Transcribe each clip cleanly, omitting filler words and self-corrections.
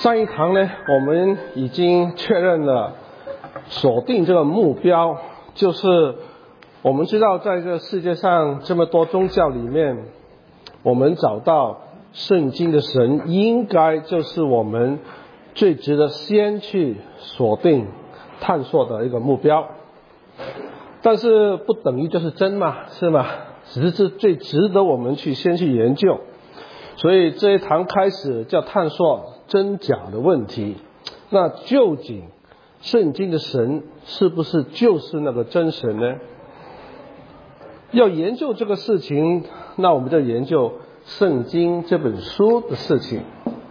上一堂呢，我们已经确认了锁定这个目标，就是我们知道在这个世界上这么多宗教里面，我们找到圣经的神应该就是我们最值得先去锁定探索的一个目标。但是不等于就是真嘛，是吗？只是最值得我们先去研究。所以这一堂开始叫探索真假的问题。那究竟圣经的神是不是就是那个真神呢？要研究这个事情，那我们就研究圣经这本书的事情。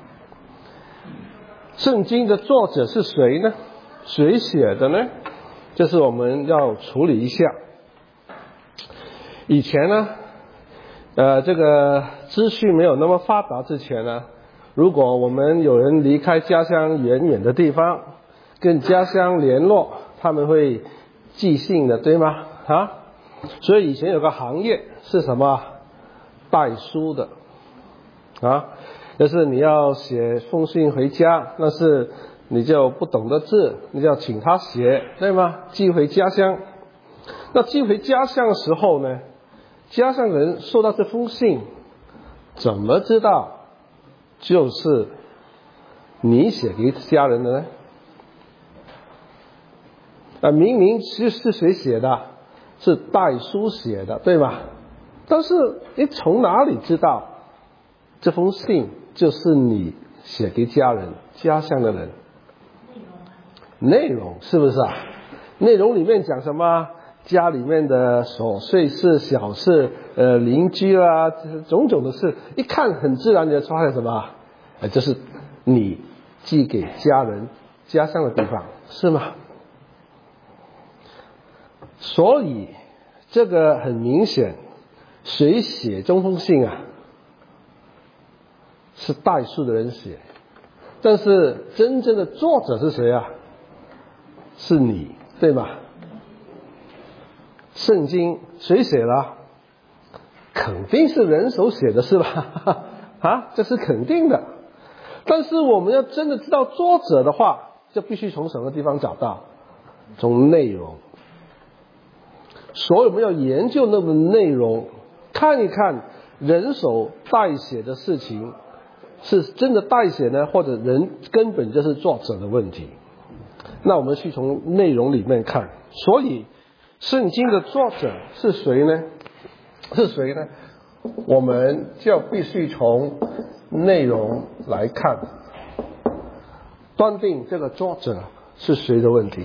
圣经的作者是谁呢？谁写的呢？这是我们要处理一下。以前呢，这个资讯没有那么发达之前呢，如果我们有人离开家乡远远的地方，跟家乡联络，他们会寄信的，对吗？所以以前有个行业是什么？带书的就是你要写封信回家，但是你就不懂得字，你就要请他写，对吗？寄回家乡。那寄回家乡的时候呢，家乡人收到这封信，怎么知道就是你写给家人的呢？明明是谁写的？是代书写的，对吧？但是你从哪里知道这封信就是你写给家人、家乡的人？内容是不是啊？内容里面讲什么？家里面的琐碎事、小事，邻居啊，种种的事，一看很自然的发现什么？就是你寄给家人、家乡的地方，是吗？所以这个很明显，谁写这封信啊？是代书的人写，但是真正的作者是谁啊？是你，对吧？圣经谁写了？肯定是人手写的，是吧？这是肯定的。但是我们要真的知道作者的话，就必须从什么地方找到？从内容。所以我们要研究那个内容，看一看人手代写的事情是真的代写呢，或者人根本就是作者的问题。那我们去从内容里面看。所以圣经的作者是谁呢？我们就必须从内容来看，断定这个作者是谁的问题。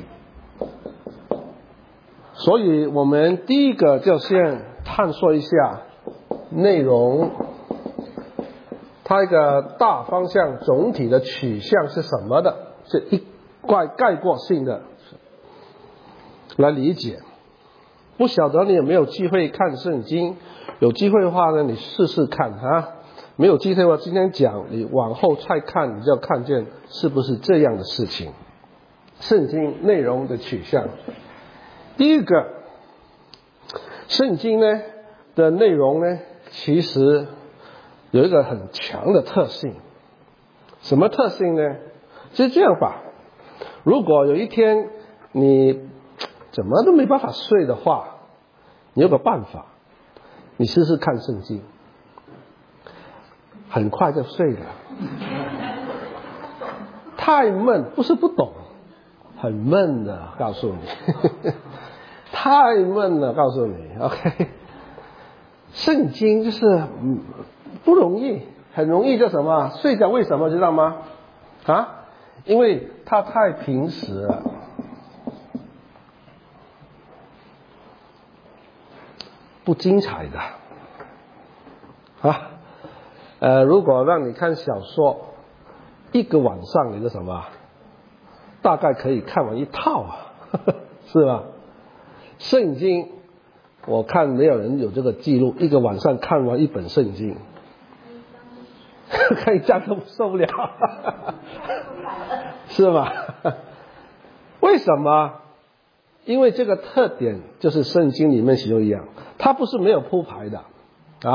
所以我们第一个就先探索一下内容，它一个大方向总体的取向是什么的，是一概括性的来理解。不晓得你有没有机会看圣经？有机会的话呢，你试试看没有机会的话，今天讲，你往后再看，你就要看见是不是这样的事情。圣经内容的取向，第一个，圣经呢的内容呢，其实有一个很强的特性。什么特性呢？是这样吧，如果有一天你怎么都没办法睡的话，你有个办法，你试试看圣经，很快就睡了。太闷，不是不懂，很闷的，告诉你。太闷了，告诉你 OK。 圣经就是不容易，很容易叫什么睡觉？为什么知道吗？因为它太平实了，不精彩的如果让你看小说，一个晚上你的什么大概可以看完一套是吧？圣经我看没有人有这个记录，一个晚上看完一本圣经。看一张都受不了是吗？为什么？因为这个特点就是圣经里面其中一样，它不是没有铺排的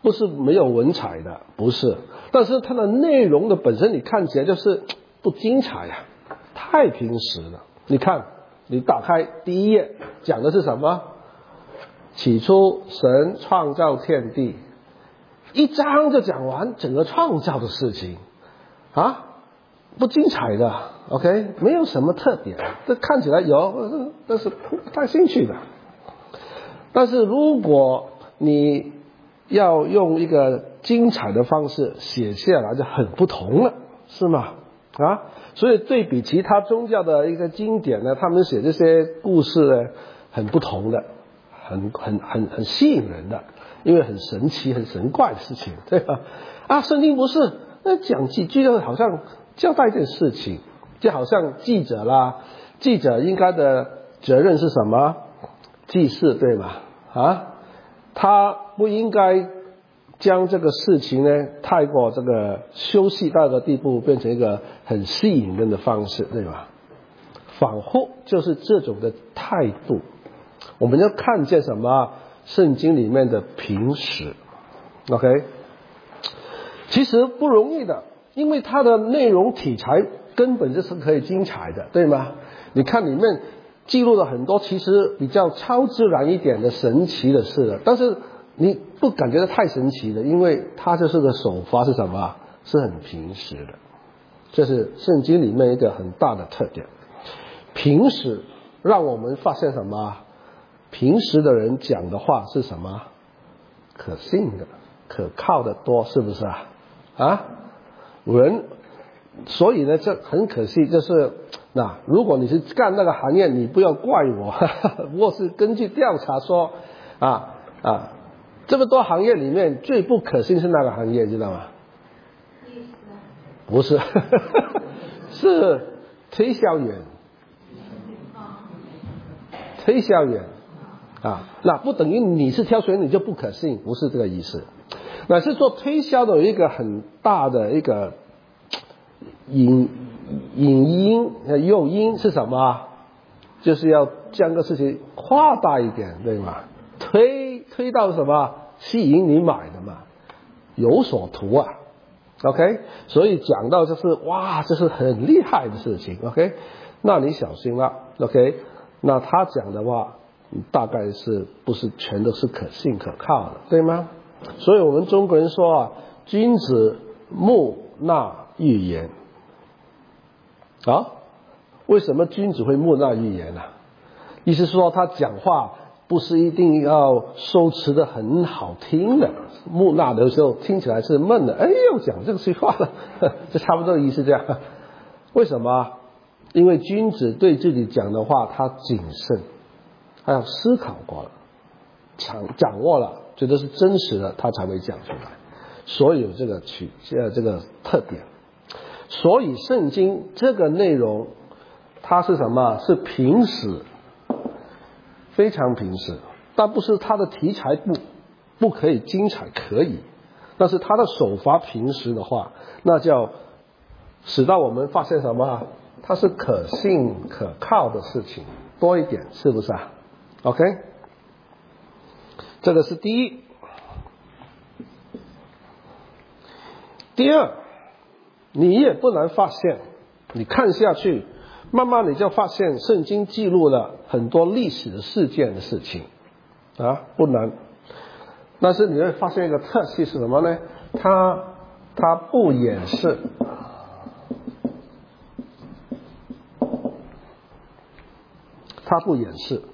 不是没有文采的，不是，但是它的内容的本身你看起来就是不精彩呀，太平实了。你看，你打开第一页讲的是什么？起初神创造天地，一章就讲完整个创造的事情啊，不精彩的 ，OK， 没有什么特点，这看起来有，但是不太兴趣的。但是如果你要用一个精彩的方式写下来，就很不同了，是吗？啊，所以对比其他宗教的一个经典呢，他们写这些故事呢，很不同的，很吸引人的，因为很神奇、很神怪的事情，对吧？啊，圣经不是，那讲几句就好像交代一件事情，就好像记者啦，记者应该的责任是什么？记事，对吗？啊，他不应该将这个事情呢太过这个修饰到的地步，变成一个很吸引人的方式，对吧？仿佛就是这种的态度，我们要看见什么？圣经里面的平时 ，OK， 其实不容易的，因为它的内容题材根本就是可以精彩的，对吗？你看里面记录了很多其实比较超自然一点的神奇的事了，但是你不感觉到太神奇的，因为它就是个手法是什么？是很平实的，这是圣经里面一个很大的特点。平时让我们发现什么？平时的人讲的话是什么？可信的、可靠的多，是不是啊？啊，人，所以呢，这很可惜，就是那如果你是干那个行业，你不要怪我，我是根据调查说，这么多行业里面最不可信是哪个行业，知道吗？不是，是推销员。推销员啊，那不等于你是挑选你就不可信，不是这个意思。那是做推销的有一个很大的一个引诱因是什么？就是要将个事情夸大一点，对吗？推到什么？吸引你买的嘛，有所图啊。OK， 所以讲到就是哇，这是很厉害的事情。OK， 那你小心了。OK。那他讲的话大概是不是全都是可信可靠的，对吗？所以我们中国人说啊，君子木纳寓言啊，为什么君子会木纳寓言呢？意思是说他讲话不是一定要修辞的很好听的，木纳的时候听起来是闷的，哎呦讲这个句话了，这差不多的意思这样。为什么？因为君子对自己讲的话他谨慎，他要思考过了，掌握了，觉得是真实的，他才会讲出来，所以有这个特点。所以圣经这个内容它是什么？是平实，非常平实，但不是它的题材不可以精彩，可以，但是它的手法平实的话，那叫使到我们发现什么？它是可信可靠的事情多一点，是不是啊 ？OK， 这个是第一。第二，你也不难发现，你看下去，慢慢你就发现圣经记录了很多历史的事件的事情啊，不难。但是你会发现一个特性是什么呢？它不掩饰。它不掩饰，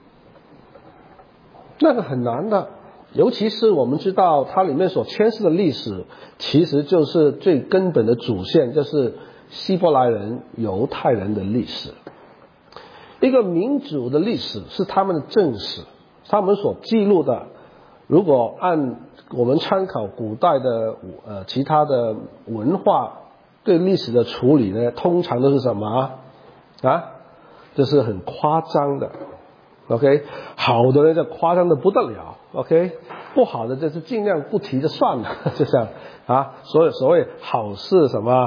那个很难的，尤其是我们知道它里面所牵涉的历史，其实就是最根本的主线，就是希伯来人、犹太人的历史。一个民族的历史是他们的正史，他们所记录的，如果按我们参考古代的其他的文化对历史的处理呢，通常都是什么啊？这是很夸张的 ，OK， 好的呢就夸张的不得了 ，OK， 不好的就是尽量不提就算了，就这样啊。所谓好事什么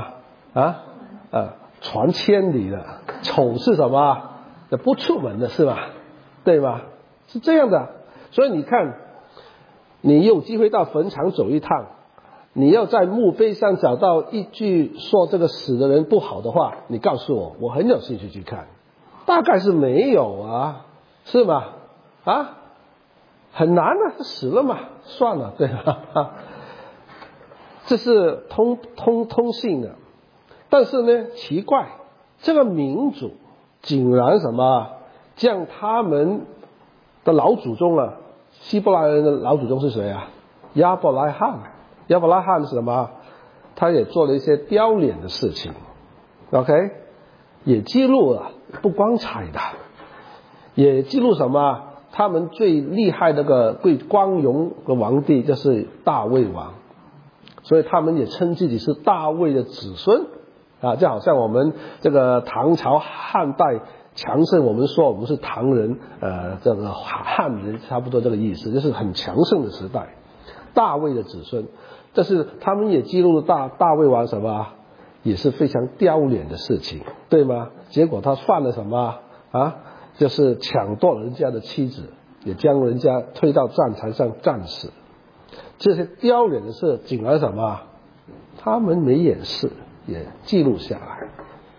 传千里的，丑是什么不出门的是吧？对吧？是这样的。所以你看， 你有机会到坟场走一趟，你要在墓碑上找到一句说这个死的人不好的话，你告诉我，我很有兴趣去看。大概是没有啊，是吧？啊，很难啊，他死了嘛，算了，对吧？这是通性的。但是呢，奇怪，这个民族竟然什么将他们的老祖宗啊，希伯来人的老祖宗是谁啊？亚伯拉罕。亚伯拉罕是什么？他也做了一些丢脸的事情 ，OK， 也记录了不光彩的，也记录什么？他们最厉害的个最光荣的皇帝就是大卫王，所以他们也称自己是大卫的子孙啊，就好像我们这个唐朝汉代强盛，我们说我们是唐人，这个汉人差不多这个意思，就是很强盛的时代，大卫的子孙。但是他们也记录了大卫王什么，也是非常丢脸的事情，对吗？结果他犯了什么啊？就是抢夺人家的妻子，也将人家推到战场上战死。这些丢脸的事，竟然什么？他们没掩饰，也记录下来。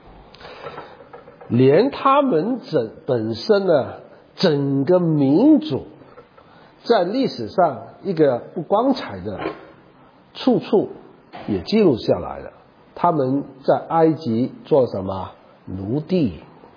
连他们本身呢，整个民族在历史上一个不光彩的处处也记录下来了。他们在埃及做什么？奴隶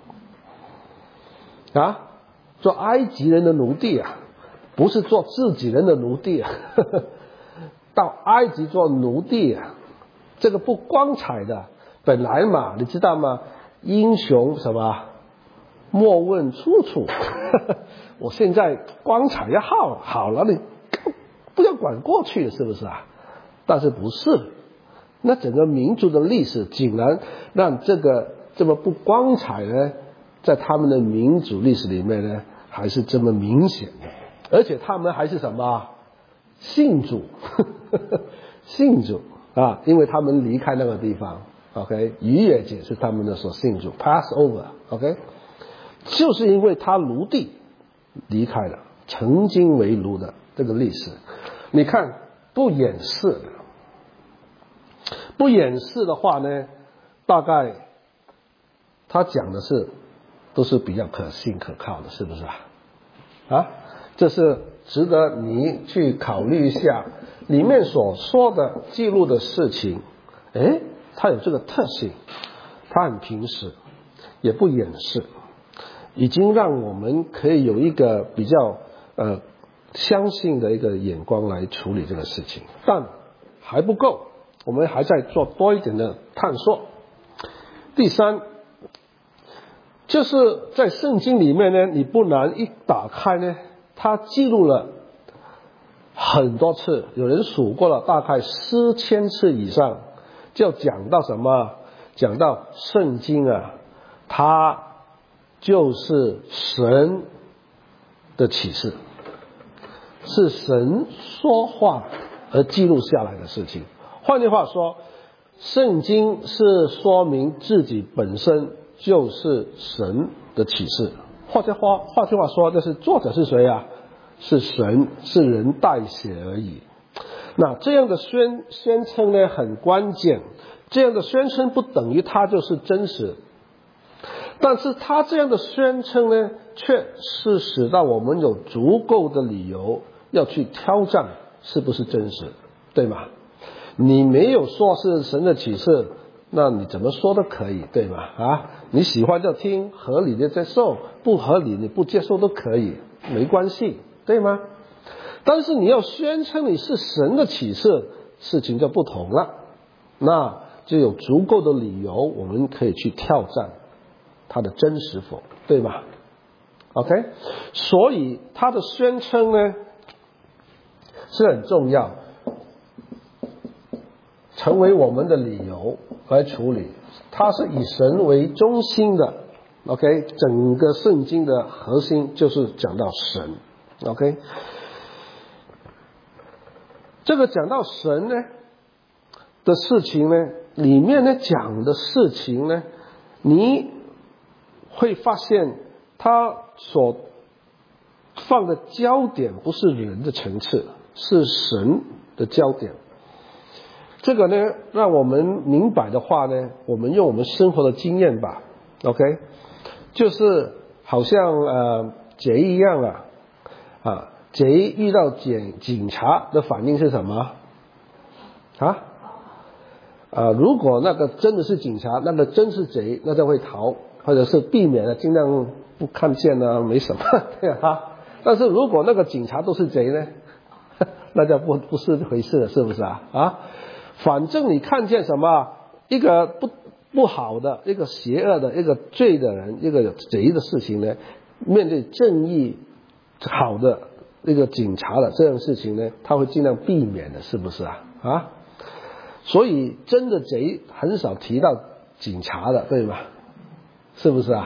啊，做埃及人的奴隶啊，不是做自己人的奴隶啊。到埃及做奴隶啊，这个不光彩的。本来嘛，你知道吗？英雄什么？莫问出处。我现在光彩要好了，你不要管过去了，是不是啊？但是不是？那整个民族的历史竟然让这个这么不光彩呢，在他们的民族历史里面呢，还是这么明显的。而且他们还是什么？信主。信主啊，因为他们离开那个地方 OK， 逾越节是他们的所信主 Passover OK， 就是因为他奴隶离开了，曾经为奴的这个历史。你看不掩饰的话呢，大概他讲的是都是比较可信可靠的，是不是啊？这是值得你去考虑一下，里面所说的记录的事情，它有这个特性，它很平实，也不掩饰，已经让我们可以有一个比较相信的一个眼光来处理这个事情。但还不够，我们还在做多一点的探索。第三，就是在圣经里面呢，你不难一打开呢，它记录了很多次，有人数过了，大概4000次以上，就讲到什么？讲到圣经啊，它就是神的启示，是神说话而记录下来的事情。换句话说，圣经是说明自己本身就是神的启示。换句话说，就是作者是谁啊？是神，是人代写而已。那这样的宣称呢，很关键。这样的宣称不等于它就是真实，但是他这样的宣称呢，却是使到我们有足够的理由要去挑战是不是真实，对吗？你没有说是神的启示，那你怎么说都可以，对吗？你喜欢就听，合理的接受，不合理你不接受都可以，没关系，对吗？但是你要宣称你是神的启示，事情就不同了，那就有足够的理由我们可以去挑战它的真实否，对吗 ？OK， 所以它的宣称呢是很重要，成为我们的理由来处理。它是以神为中心的 ，OK， 整个圣经的核心就是讲到神 ，OK。这个讲到神呢的事情呢，里面呢讲的事情呢，你会发现他所放的焦点不是人的层次， 是神的焦点。这个呢，让我们明白的话呢，我们用我们生活的经验吧 ，OK， 就是好像贼一样贼遇到警察的反应是什么如果那个真的是警察，那个真是贼，那就会逃，或者是避免尽量不看见没什么对啊。但是如果那个警察都是贼呢，那就不是回事了，是不是反正你看见什么一个不好的、一个邪恶的、一个罪的人、一个贼的事情呢，面对正义好的一个警察的这样的事情呢，他会尽量避免的，是不是所以真的贼很少提到警察的，对吗？是不是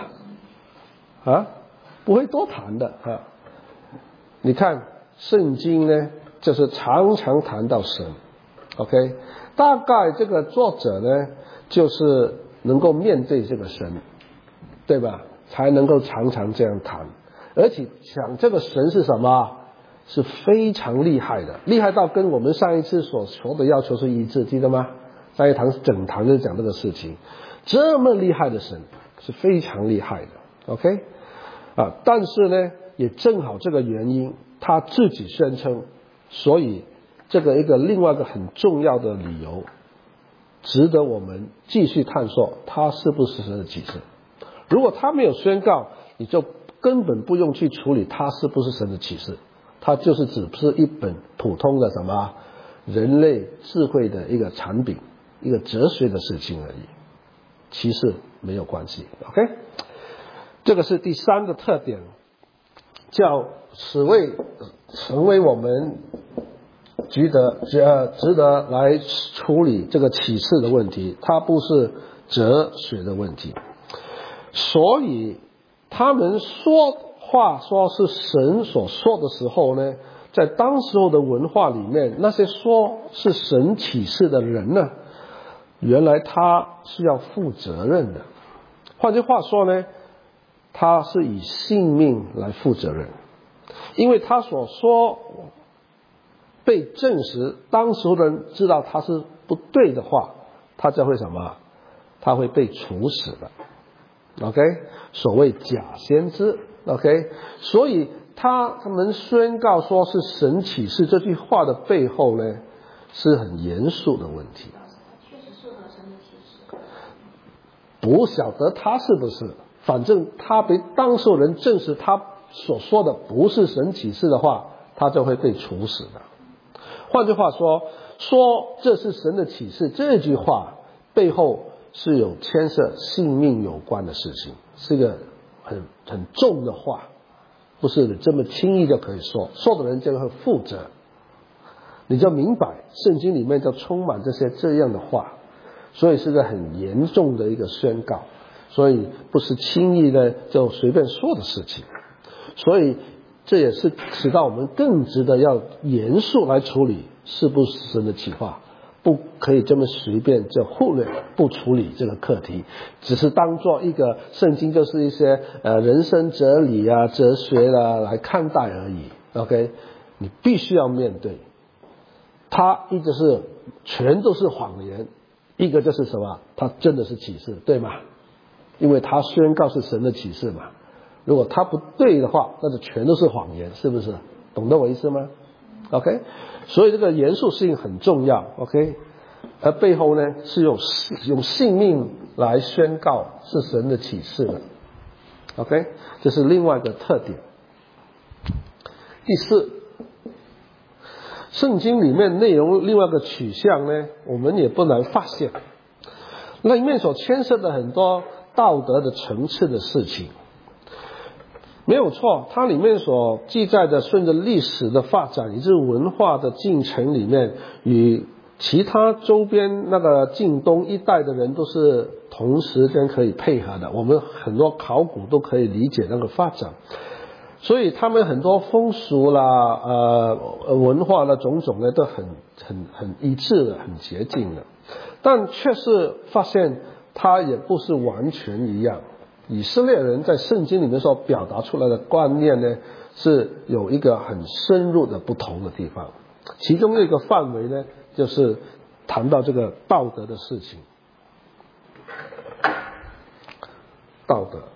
不会多谈的你看圣经呢，就是常常谈到神 ，OK， 大概这个作者呢，就是能够面对这个神，对吧？才能够常常这样谈，而且讲这个神是什么，是非常厉害的，厉害到跟我们上一次所说的要求是一致，记得吗？上一堂整堂就讲这个事情，这么厉害的神是非常厉害的 ，OK， 但是呢，也正好这个原因，他自己宣称，所以这个一个另外一个很重要的理由，值得我们继续探索，他是不是神的启示。如果他没有宣告，你就根本不用去处理他是不是神的启示，它就是只是一本普通的什么人类智慧的一个产品，一个哲学的事情而已，其实没有关系 OK， 这个是第三个特点，叫成为我们值得来处理这个启示的问题，它不是哲学的问题。所以他们说话说是神所说的时候呢，在当时候的文化里面，那些说是神启示的人呢，原来他是要负责任的。换句话说呢，他是以性命来负责任，因为他所说被证实，当时候的人知道他是不对的话，他就会什么？他会被处死的。OK， 所谓假先知 OK， 所以他们宣告说是神启示这句话的背后呢，是很严肃的问题。 确实适合神的启示， 不晓得他是不是，反正他被当事人证实他所说的不是神启示的话，他就会被处死的。换句话说这是神的启示，这句话背后是有牵涉性命有关的事情，是一个很重的话，不是这么轻易就可以说的人就会负责。你就明白圣经里面就充满这样的话，所以是个很严重的一个宣告，所以不是轻易的就随便说的事情。所以这也是使到我们更值得要严肃来处理是不是神的启话，不可以这么随便就忽略不处理这个课题，只是当做一个圣经就是一些人生哲理哲学来看待而已 OK， 你必须要面对它，一个是全都是谎言，一个就是什么，它真的是启示，对吗？因为它宣告是神的启示嘛，如果它不对的话，那就全都是谎言，是不是？懂得我意思吗？ OK， 所以这个严肃性很重要 OK， 而背后呢是用性命来宣告是神的启示的 OK， 这是另外一个特点。第四，圣经里面内容另外一个取向呢，我们也不难发现，那里面所牵涉的很多道德的层次的事情，没有错，它里面所记载的顺着历史的发展以至文化的进程里面，与其他周边那个近东一带的人都是同时间可以配合的，我们很多考古都可以理解那个发展，所以他们很多风俗文化的种种呢都很一致的，很接近的，但却是发现它也不是完全一样。以色列人在圣经里面所表达出来的观念呢，是有一个很深入的不同的地方。 其中一个范围呢，就是谈到这个道德的事情。道德，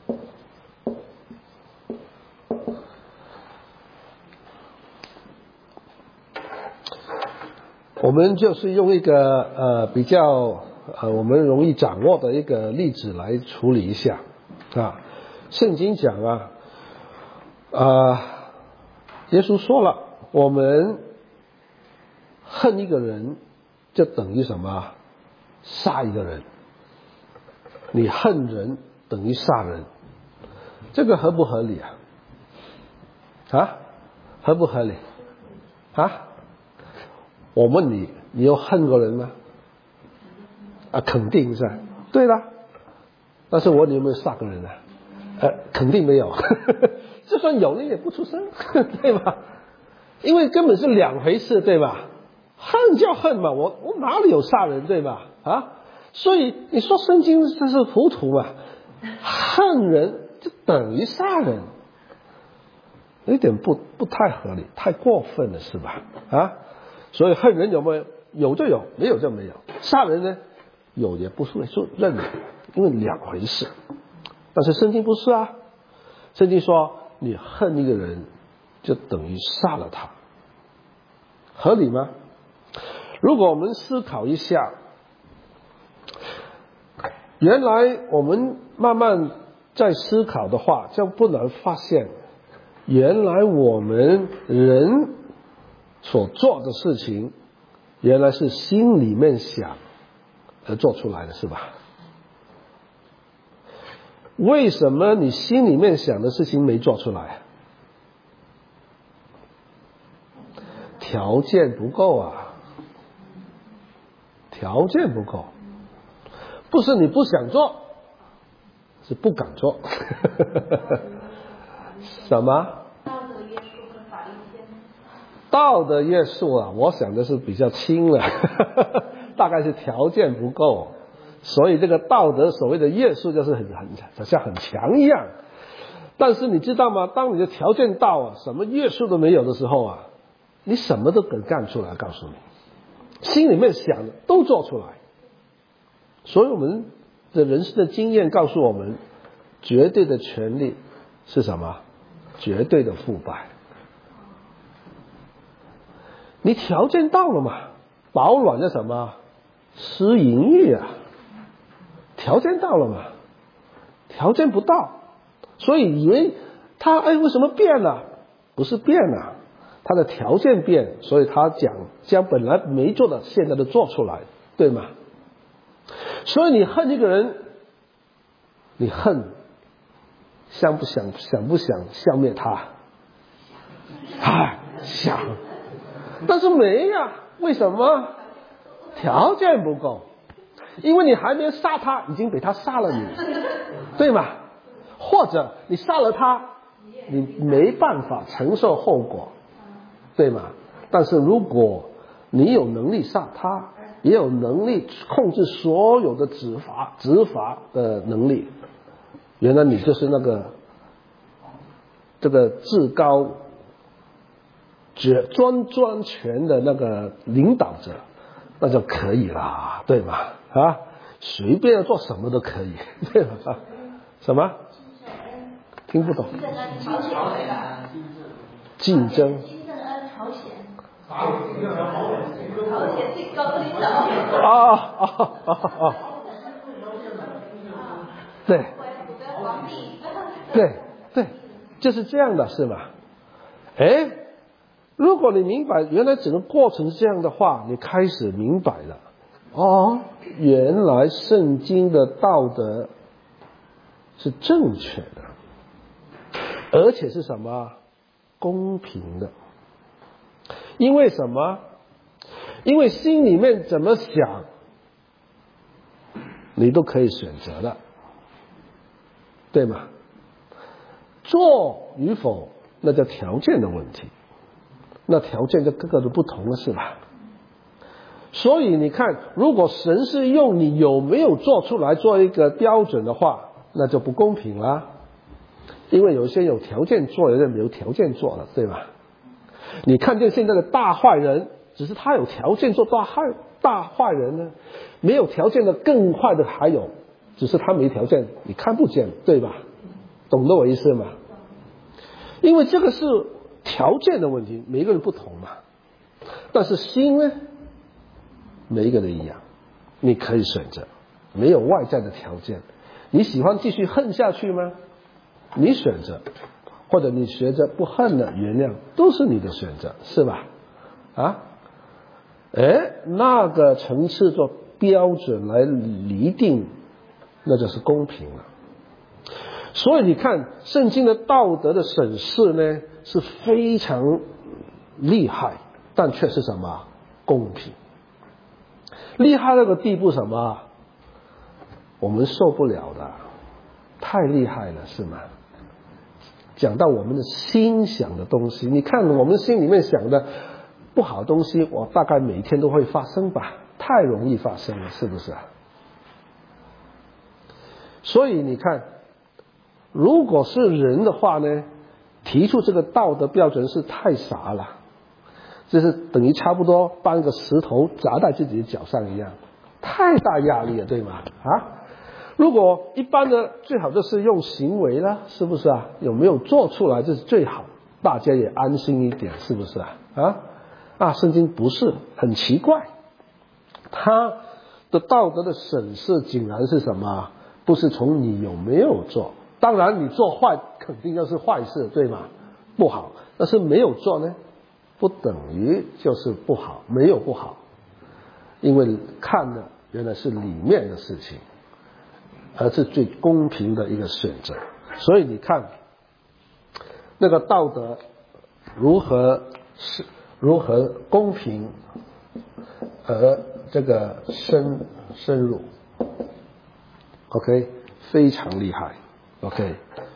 我们就是用一个比较我们容易掌握的一个例子来处理一下啊。圣经讲耶稣说了，我们恨一个人就等于什么？杀一个人。你恨人等于杀人，这个合不合理啊？合不合理啊？我问你，你有恨过人吗？肯定是吧？对了，但是我问你有没有杀过人啊？肯定没有，就算有人也不出声，对吧？因为根本是两回事，对吧？恨就恨嘛，我哪里有杀人，对吧？所以你说圣经这是糊涂嘛？恨人就等于杀人，有点不太合理，太过分了，是吧？所以恨人有没有？有就有，没有就没有。杀人呢，有也不是认的，因为两回事。但是圣经不是啊，圣经说你恨一个人就等于杀了他，合理吗？如果我们思考一下，原来我们慢慢在思考的话，就不难发现，原来我们人所做的事情，原来是心里面想而做出来的，是吧？为什么你心里面想的事情没做出来？条件不够啊，条件不够，不是你不想做，是不敢做。什么？ 道德约束和法律牵制。 道德约束我想的是比较轻了，大概是条件不够，所以这个道德所谓的约束就是好像很强一样。但是你知道吗？当你的条件到什么约束都没有的时候你什么都能干出来，告诉你，心里面想的都做出来。所以我们的人生的经验告诉我们，绝对的权利是什么？绝对的腐败。你条件到了嘛，饱暖的什么？失淫欲条件到了嘛，条件不到，所以以为他为什么变了？不是变了，他的条件变，所以他将本来没做的现在都做出来，对吗？所以你恨一个人，你恨想不想消灭他？想，但是没为什么？条件不够，因为你还没杀他，已经被他杀了你，对吗？或者你杀了他，你没办法承受后果，对吗？但是如果你有能力杀他，也有能力控制所有的执法的能力，原来你就是这个至高专权的那个领导者，那就可以啦，对吗？随便要做什么都可以，对吧？什么？听不懂。竞争。 朝鲜最高的领导。 对。对，就是这样的，是吧？如果你明白原来整个过程是这样的话，你开始明白了。原来圣经的道德是正确的，而且是什么？公平的。因为什么？因为心里面怎么想，你都可以选择的，对吗？做与否，那叫条件的问题，那条件就各个都不同了，是吧？所以你看，如果神是用你有没有做出来做一个标准的话，那就不公平啦。因为有些有条件做，有些没有条件做了，对吧？ 你看见现在的大坏人，只是他有条件做大坏人呢，没有条件的更坏的还有，只是他没条件，你看不见，对吧？懂得我意思吗？因为这个是条件的问题，每一个人不同嘛。但是心呢，每一个人一样，你可以选择，没有外在的条件。你喜欢继续恨下去吗？你选择，或者你学着不恨了，原谅，都是你的选择，是吧？啊，那个层次做标准来厘定，那就是公平了。所以你看，圣经的道德的审视呢，是非常厉害，但却是什么？公平。厉害那个地步什么？我们受不了的，太厉害了，是吗？讲到我们的心想的东西，你看我们心里面想的不好的东西，我大概每天都会发生吧，太容易发生了，是不是啊？所以你看，如果是人的话呢，提出这个道德标准是太傻了，就是等于差不多把一个石头砸在自己的脚上一样，太大压力了，对吗？啊？如果一般的最好就是用行为啦，是不是啊？有没有做出来这是最好，大家也安心一点，是不是啊？圣经不是，很奇怪，他的道德的审视竟然是什么？不是从你有没有做，当然你做坏肯定就是坏事，对吗？不好，但是没有做呢，不等于就是不好，没有不好，因为看的原来是里面的事情，而是最公平的一个选择。所以你看那个道德如何公平而这个深入 OK， 非常厉害 OK。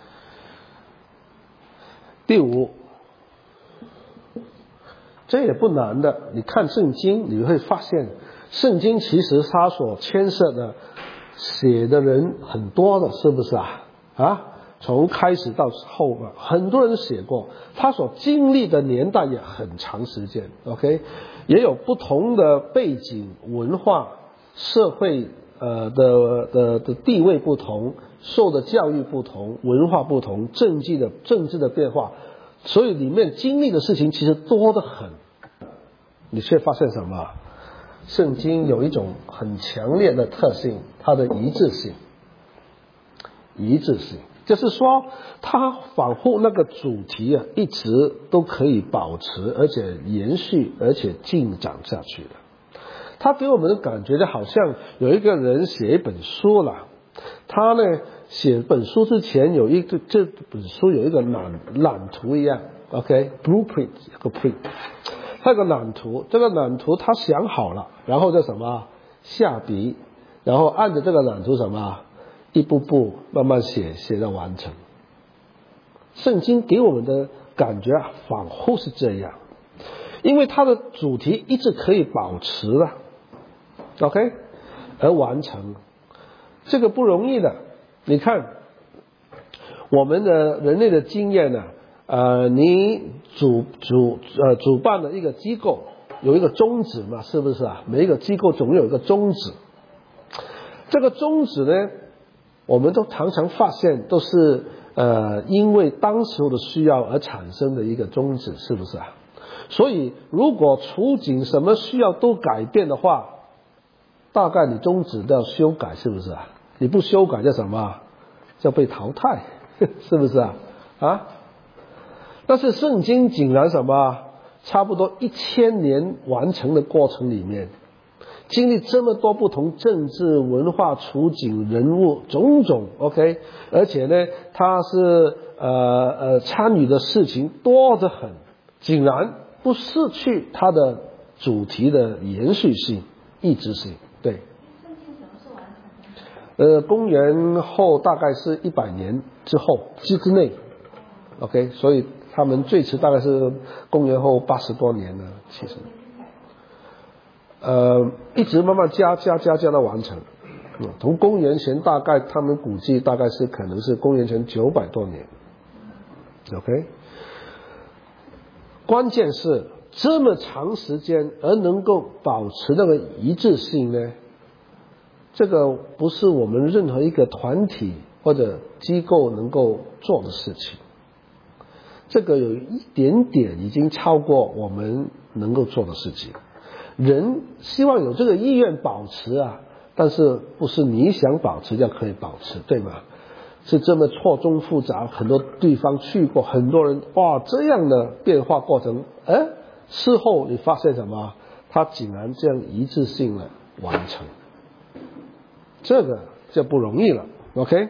第五，这也不难的，你看圣经你会发现，圣经其实它所牵涉的写的人很多的，是不是啊？从开始到后面很多人写过，他所经历的年代也很长时间 OK， 也有不同的背景文化社会的地位不同，受的教育不同，文化不同，政治的变化，所以里面经历的事情其实多得很。你却发现什么？圣经有一种很强烈的特性，它的一致性，就是说它仿佛那个主题一直都可以保持，而且延续，而且进展下去的。他给我们的感觉就好像有一个人写一本书了，他呢写本书之前这本书有一个蓝图一样 OK blueprint 一个 print， 他有个蓝图，这个蓝图他想好了，然后叫什么下笔，然后按着这个蓝图什么一步步慢慢写到完成。圣经给我们的感觉仿佛是这样，因为它的主题一直可以保持了 OK 而完成，这个不容易的。你看我们的人类的经验呢，你主办的一个机构有一个宗旨嘛，是不是啊？每一个机构总有一个宗旨，这个宗旨呢我们都常常发现都是因为当时的需要而产生的一个宗旨，是不是啊？所以如果处境什么需要都改变的话，大概你宗旨都要修改，是不是啊？你不修改叫什么？叫被淘汰，是不是啊？但是圣经竟然什么？差不多1000年完成的过程里面，经历这么多不同政治文化处境人物种种 OK， 而且呢他是参与的事情多得很，竟然不失去它的主题的延续性一致性。对，公元后大概是100年之内 OK， 所以他们最迟大概是公元后80多年了，其实一直慢慢加到完成。从公元前大概他们估计大概是可能是公元前900多年 OK。 关键是这么长时间而能够保持那个一致性呢，这个不是我们任何一个团体或者机构能够做的事情，这个有一点点已经超过我们能够做的事情。人希望有这个意愿保持啊，但是不是你想保持就可以保持，对吗？是这么错综复杂，很多地方去过，很多人哇，这样的变化过程，事后你发现什么？他竟然这样一致性的完成，这个就不容易了。OK，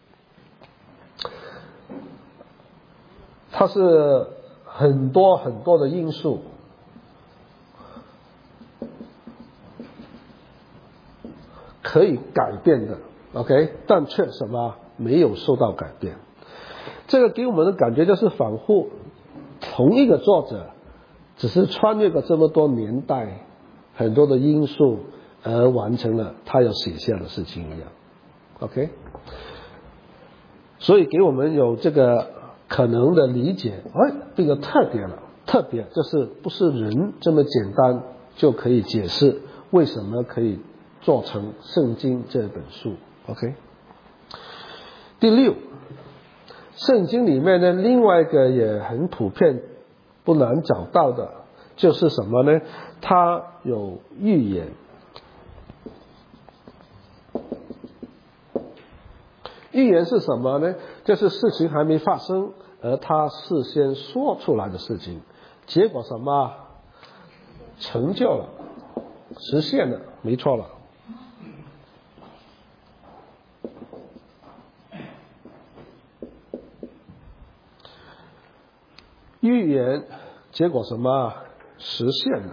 它是很多很多的因素可以改变的 ，OK， 但却什么没有受到改变。这个给我们的感觉就是仿佛同一个作者只是穿越了这么多年代很多的因素而完成了他要写下的事情一样 ，OK， 所以给我们有这个可能的理解，这个特别就是不是人这么简单就可以解释为什么可以做成圣经这本书 ，OK。第六，圣经里面呢，另外一个也很普遍不难找到的就是什么呢？它有预言。预言是什么呢？就是事情还没发生，而他事先说出来的事情，结果什么？成就了，实现了，没错了。预言结果什么？实现了。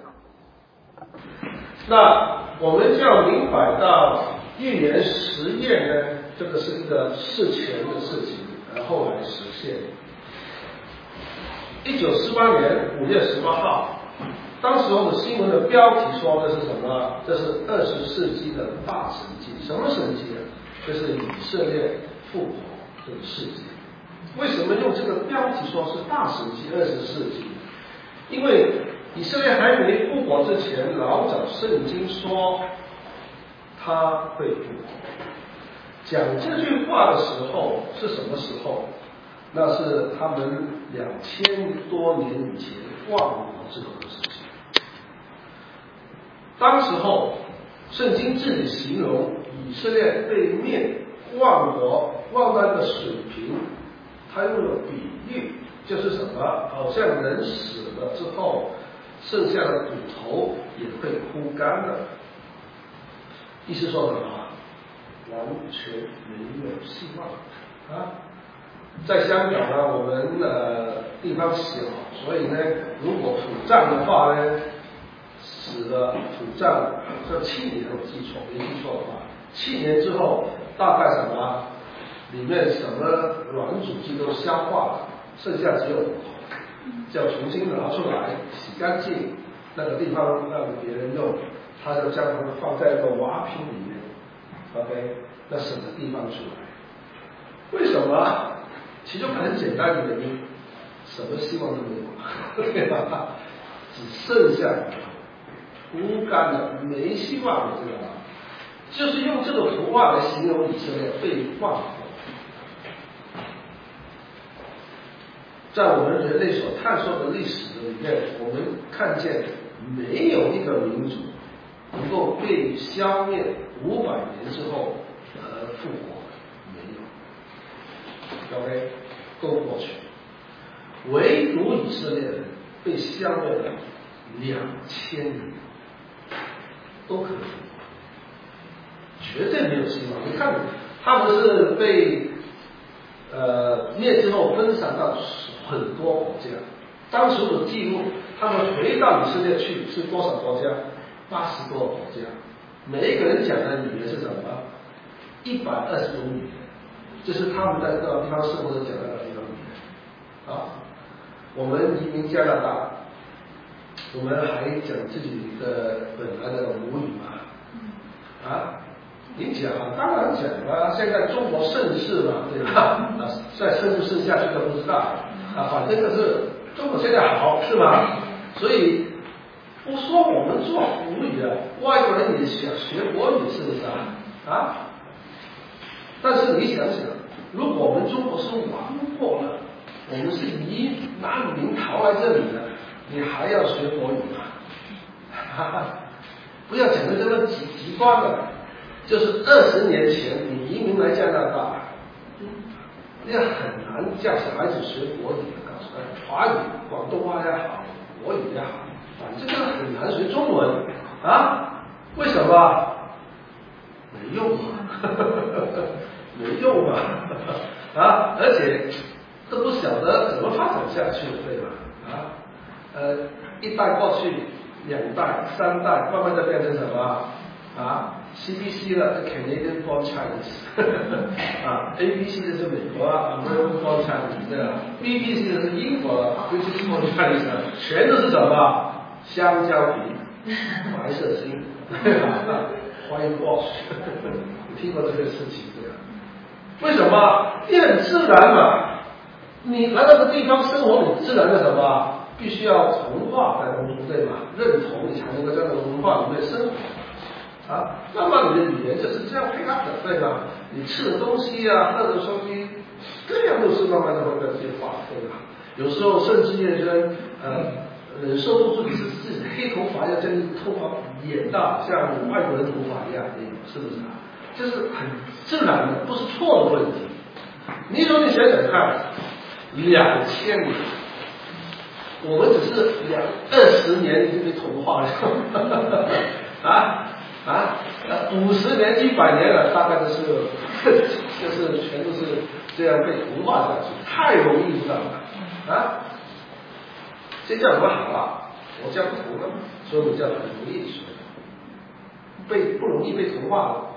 那我们就要明白到预言实验呢，这个是一个事前的事情，而后来实现。1948年5月18号，当时候的新闻的标题说的是什么？这是20世纪的大神迹。什么神迹呢？就是以色列复活这个事迹。为什么用这个标题说是大神迹20世纪？因为以色列还没复活之前，老早圣经说他会复活。讲这句话的时候是什么时候？那是他们2000多年以前亡国之后的事情。当时候圣经自己形容以色列被灭亡国亡到一个水平，他用了比喻，就是什么？好像人死了之后，剩下的骨头也会枯干的。意思说什么？完全没有希望啊！在香港呢，我们地方小，所以呢，如果土葬的话呢，死了土葬这7年，我没记错的话，7年之后大概什么？里面什么软组织都消化了，剩下只有骨头，就要重新拿出来洗干净，那个地方让别人用，他就将它们放在一个瓦瓶里面 ，OK， 那省个地方出来。为什么？其中很简单的原因，什么希望都没有，对吧？只剩下枯干的，没希望的，知道吧？就是用这个图画来形容以色列被亡国。在我们人类所探索的历史里面，我们看见没有一个民族能够被消灭500年之后而复活，没有。OK， 都过去，唯独以色列人被消灭了2000年，都可以复活，绝对没有希望。你看，他们是被灭之后分散到很多国家，当时的记录，他们回到以色列去是多少国家？80多个国家，每一个人讲的语言是什么？120种语言，就是他们在各个地方生活的讲的地方语言。啊，我们移民加拿大，我们还讲自己的本来的母语嘛？啊？你讲，当然讲了。现在中国盛世嘛，对吧？再盛不盛下去都不知道啊。反正就是中国现在好是吧？所以不说我们做母语啊，外国人也想学国语，是不是啊？但是你想想，如果我们中国是亡国了，我们是难民逃来这里的，你还要学国语吗？不要讲的这么极端的，就是20年前你移民来加拿大，你很难叫小孩子学国语的，告诉他华语、广东话也好，国语也好，反正很难学中文啊？为什么？没用啊，没用啊，而且都不晓得怎么发展下去，对吧？一代过去，2代、3代，慢慢的变成什么？CBC 了 ，Canadian Born Chinese ，ABC 的是美国American Born Chinese 对吧 ？BBC 的是英国 British Born Chinese， 全都是什么？香蕉皮，白色心，whitewash， 你听过这个事情对吧？为什么？你很自然嘛，你来到这个地方生活，你自然的什么？必须要同化在当中，对吗？认同你才能够在这个文化里面生活。慢慢你的语言就是这样配合的，对吗？你吃的东西喝的东西，各样都是慢慢的会变化，对吧？有时候甚至有些人忍受不住自己黑头发要将头发染大，像外国人头发一样，是不是就是很自然的，不是错的问题。你说你想想看，2000年。我们只是20年已经被同化了，50年、100年了，大概就是全都是这样被同化下去，太容易知道了这叫什么好啊？我叫不同了，所以我叫很容易学，不容易被同化了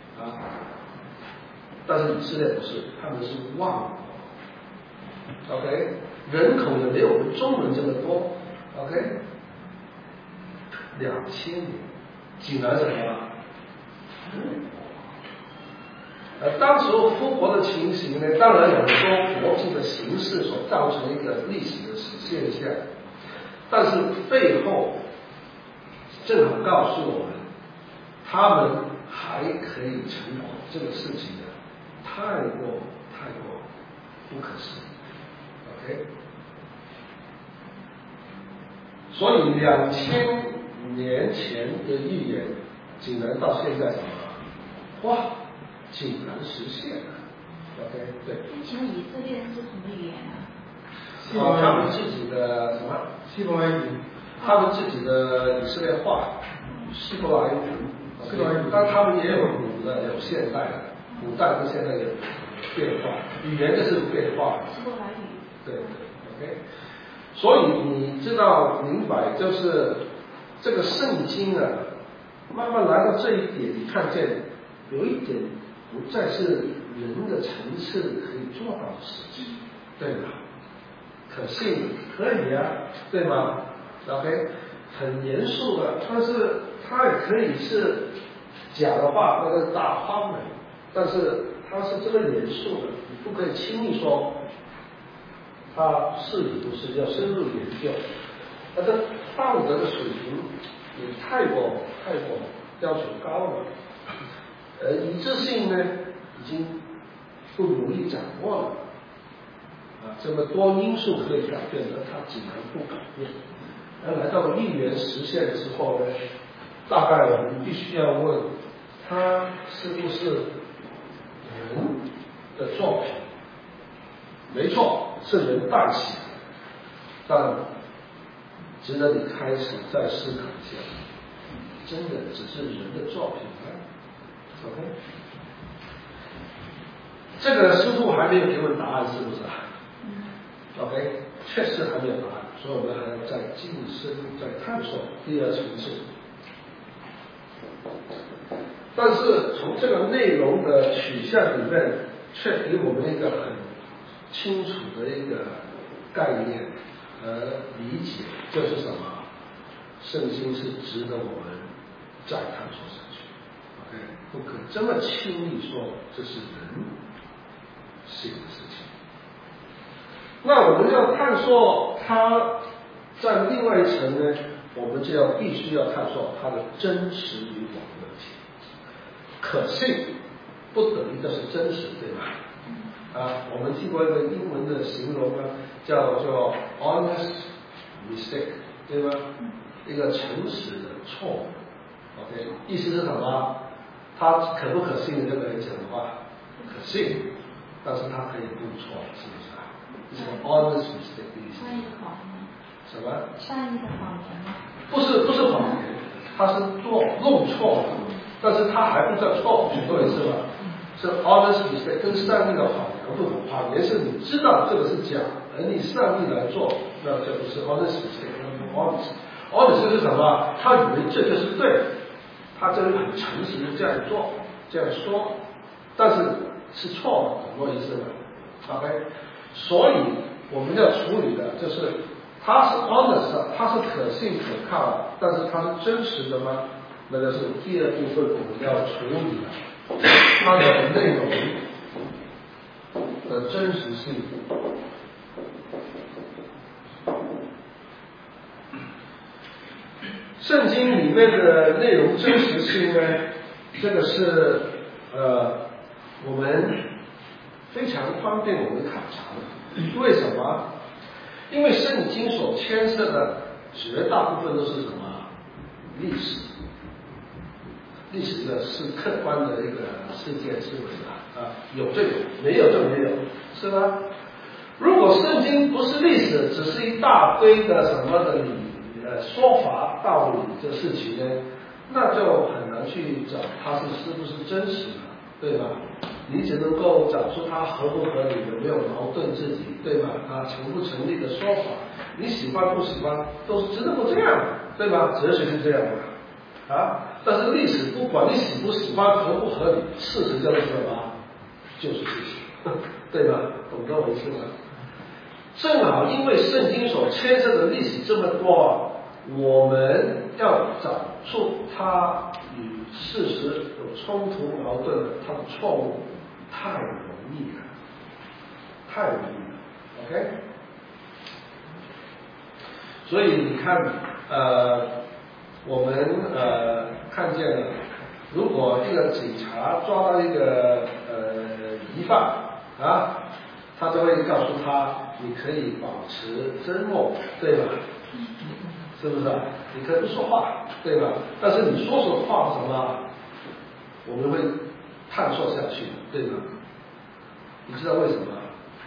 但是以色列不是，他们是万国 ，OK。人口也没有我们中文这么多 ，OK， 2000年，济南什么？当时候复活的情形呢，当然有很多国际的形势所造成一个历史的现象，但是背后正好告诉我们，他们还可以成功这个事情的，太过不可思议。OK， 所以2000年前的预言，竟然到现在什么？哇，竟然实现了。OK， 对。 请问以色列是什么语言他们自己的什么？ 希伯来语。 他们自己的以色列话，希伯来语。但他们也有古的，有现代的，古代跟现在有变化，语言就是变化。 希伯来语。 对 ，OK， 所以你知道明白，就是这个圣经慢慢来到这一点，你看见有一点不再是人的层次可以做到的事情，对吗？可信可以对吗 ？OK， 很严肃的，但是它也可以是假的话，那个大方的，但是它是这么严肃的，你不可以轻易说。他是与不是要深入研究，这道德的水平也太过要求高了，一致性呢已经不容易掌握了，这么多因素可以改变的，它竟然不改变。而来到预言实现之后呢，大概我们必须要问，它是不是人的作品？没错，是人带起的，但值得你开始再思考一下，真的只是人的作品吗 ？OK， 这个师傅还没有给我们答案，是不是？OK， 确实还没有答案，所以我们还要再进深再探索第二层次。但是从这个内容的取向里面，却给我们一个很清楚的一个概念和理解，就是什么？圣经是值得我们再探索下去。OK， 不可这么轻易说这是人写的事情。 那我们要探索它在另外一层呢，我们就必须要探索它的真实与否的问题。可信不等于就是真实，对吧？我们听过一个英文的形容呢，叫做 honest mistake， 对吗？一个诚实的错误。OK， 意思是什么？它可不可信的这个来讲的话，可信，但是它可以弄错，是不是啊？这是 honest mistake 的意思。 善意的谎言。 什么？ 善意的谎言吗？ 不是谎言，它是弄错了，但是它还不叫错，你懂我意思吧？是 honest mistake， 跟善意的谎言不同。谎言是你知道这个是假，而你善意来做，那这不是 honest mistake， 那不 honest。honest 是什么？他以为这就是对，他就很诚实的这样做，这样说，但是是错的，懂我意思吗 ？OK， 所以我们要处理的就是，它是 honest， 它是可信可靠的，但是它是真实的吗？那个是第二部分我们要处理的，它的内容的真实性。圣经里面的内容真实性呢，这个是我们非常方便我们考察的。为什么？因为圣经所牵涉的绝大部分都是什么？历史。历史的是客观的一个事件，是不是啊？有就有，没有就没有，是吧？如果圣经不是历史，只是一大堆的什么的说法道理这事情呢，那就很难去找它是不是真实的，对吧？你只能够找出它合不合理，有没有矛盾自己，对吧？成不成立的说法，你喜欢不喜欢都是只能够这样，对吧？哲学是这样的。但是历史不管你喜不喜欢合不合理，事实就是什么？就是事实，对吧？懂得我意思吗？正好因为圣经所牵涉的历史这么多，我们要找出它与事实有冲突矛盾的它的错误，太容易了，太容易了 ，OK？ 所以你看，我们看见了，如果一个警察抓到一个疑犯他就会告诉他，你可以保持沉默，对吧？是不是？你可以不说话，对吧？但是你说话什么，我们会探索下去，对吗？你知道为什么？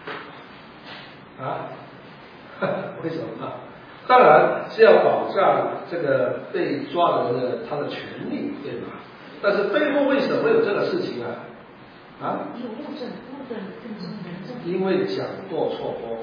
为什么？当然是要保障这个被抓人的他的权利，对吧？但是背后为什么会有这个事情啊？ 有物证更重人证。 因为讲过错过，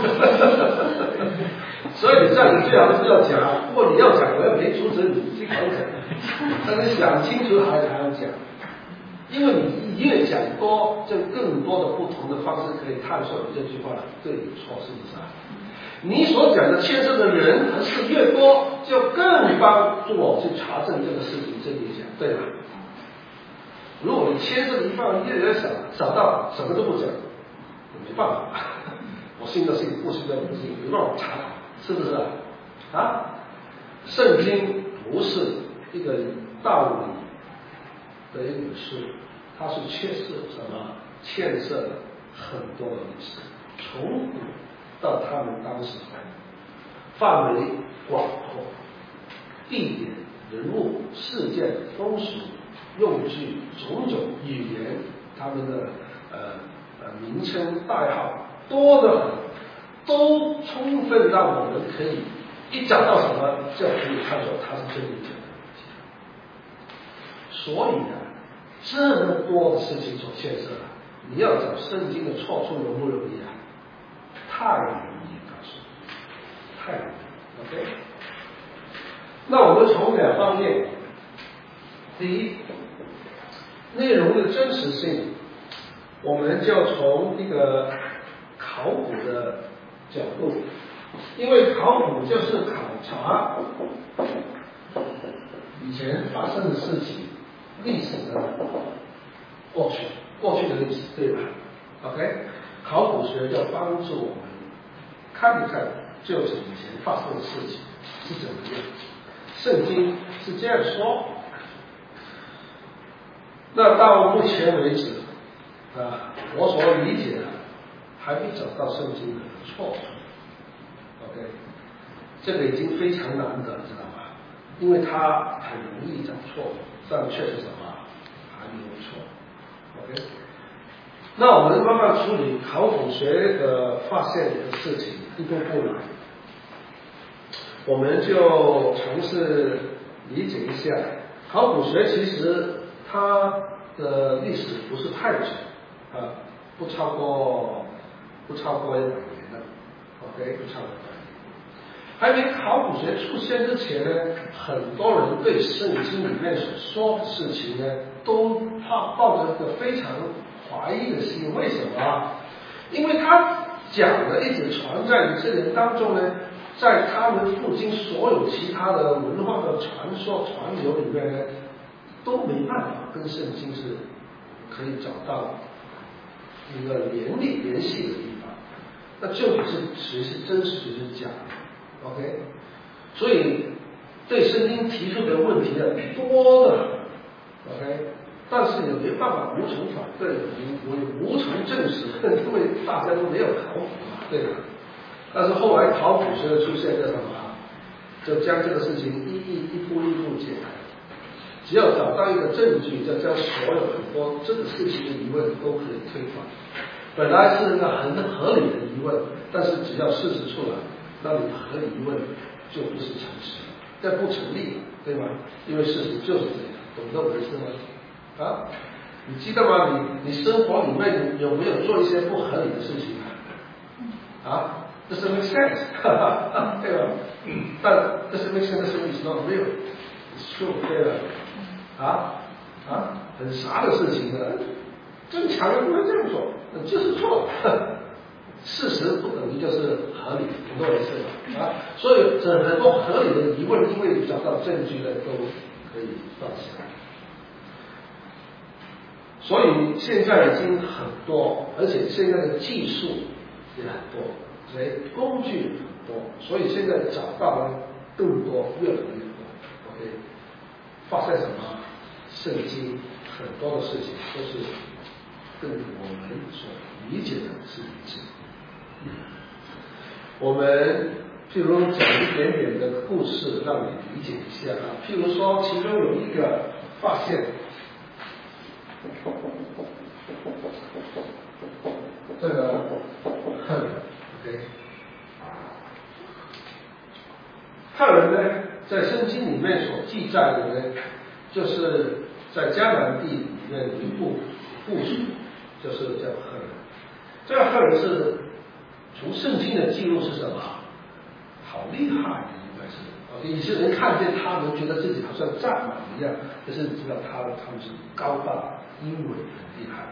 所以你这样你最好是要讲。不过你要讲，我又没阻止你去讲，但是想清楚还要讲，因为你越讲多，就更多的不同的方式可以探索你这句话对与错，是不是啊？你所讲的牵涉的人和事越多，就更帮助我去查证这个事情真理讲，对吧？如果你牵涉的一方越来越少，少到什么都不讲，没办法，我信就信，不信就不信，没办法查，是不是啊？圣经不是一个道理的一本书，它是牵涉了很多的历史，从古到他们当时范围广阔，地点、人物、事件、风俗、用具、种种语言，他们的名称代号多得很，都充分让我们可以一讲到什么就可以看出它是真理讲的问题。所以这么多的事情所牵涉，你要找圣经的错处容不容易啊？太容易，告诉你，太容易。OK， 那我们从两方面，第一，内容的真实性，我们就从一个考古的角度，因为考古就是考察以前发生的事情，历史的过去的历史，对吧 ？OK， 考古学要帮助我们看一看究竟以前发生的事情是怎么样。圣经是这样说，那到目前为止我所理解的还没找到圣经的错误。OK， 这个已经非常难得，知道吧？因为它很容易找错误，但确实什么还没有错。OK， 那我们慢慢处理考古学的发现的事情，一步步来。我们就尝试理解一下，考古学其实它的历史不是太久不超过100年的 ，OK， 不超过100年。还没考古学出现之前呢，很多人对圣经里面所说的事情呢，都抱着一个非常怀疑的心。为什么？因为他讲的一直传在以色列人当中呢，在他们附近所有其他的文化的传说传流里面呢，都没办法跟圣经是可以找到一个联系的地方。那究竟是谁是真实，谁是假的 ？OK， 所以对圣经提出的问题呢多的 ，OK， 但是也没办法无从反对，无从证实，因为大家都没有考古嘛，对吧？但是后来考古学的出现叫什么？就将这个事情一步解开。只要找到一个证据，就将所有很多这个事情的疑问都可以推翻。本来是一个很合理的疑问，但是只要事实出来，那你合理疑问就不是诚实，这不成立，对吗？因为事实就是这样，懂这回事吗？你记得吗？你生活里面有没有做一些不合理的事情？Doesn't make sense， 对吧？但 doesn't make sense is not real， it's true， 对吧？很傻的事情呢，正常人不会这样做，就是错的。事实不等于就是合理，很多人是吧？所以很多合理的疑问，因为找到证据的都可以放下。所以现在已经很多，而且现在的技术也很多，所以工具很多，所以现在找到的更多，越来越多。OK， 发现什么？圣经很多的事情都是跟我们所理解的是一致。我们譬如讲一点点的故事，让你理解一下譬如说，其中有一个发现，这个OK， 汉人呢，在圣经里面所记载的呢，就是在迦南地里面的一部属，就是叫赫人。这个赫人是从圣经的记录是什么？好厉害，应该是。以色列人看见他们，觉得自己好像战马一样，可是你知道他们是高大英伟，很厉害。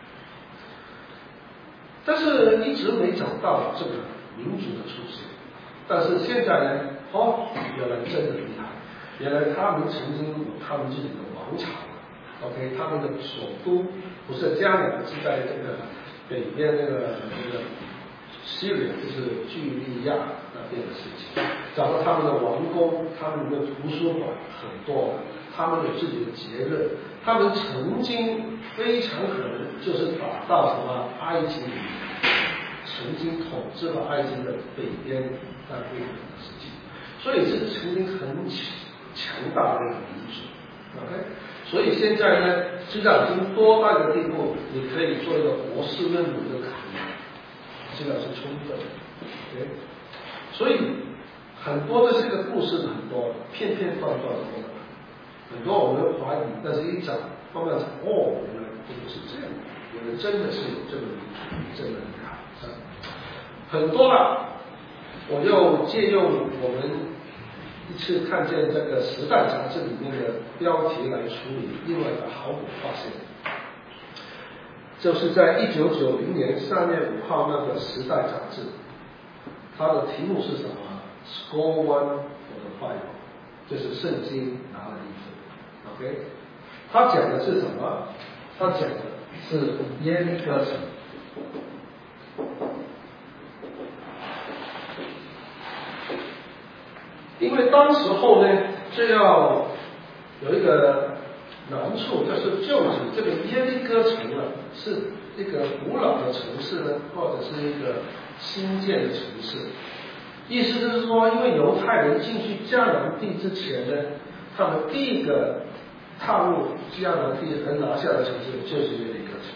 但是一直没找到这个民族的出现。但是现在呢，原来真的厉害，原来他们曾经有他们自己的王朝。OK， 他们的首都不是迦南，是在这个北边那个西里，就是叙利亚那边的事情。找到他们的王宫，他们的图书馆很多，他们有自己的节日，他们曾经非常可能就是打到什么埃及里，曾经统治了埃及的北边那部分的事情，所以是曾经很强大的一个民族。OK。所以现在呢，知道已经多到一个地步，你可以做一个博士论文的考虑，这个是充分的。Okay？ 所以很多的这个故事很多，片段多的，很多我们怀疑，但是一找慢慢找，原来这不是这样的，原来真的是有这个民族，真的厉害。很多了，我又借用我们一次看见这个《时代》杂志里面的标题来处理另外一个考古发现，就是在1990年3月5号那个《时代》杂志，它的题目是什么 ？Score One for the Bible， 就是圣经拿了1分。OK， 他讲的是什么？他讲的是耶利哥城。 因为当时候呢，这要有一个难处，就是究竟这个耶利哥城啊，是一个古老的城市呢，或者是一个新建的城市？意思就是说，因为犹太人进去迦南地之前呢，他们第一个踏入迦南地和拿下的城市就是耶利哥城。